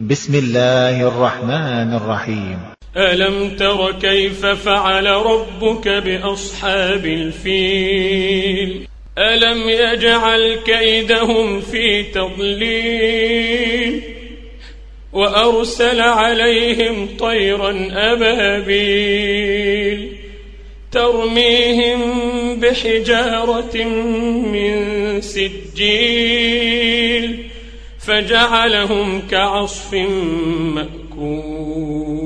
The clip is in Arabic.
بسم الله الرحمن الرحيم. ألم تر كيف فعل ربك بأصحاب الفيل ألم يجعل كيدهم في تضليل وأرسل عليهم طيرا أبابيل ترميهم بحجارة من سجيل فجعلهم كعصف مأكول.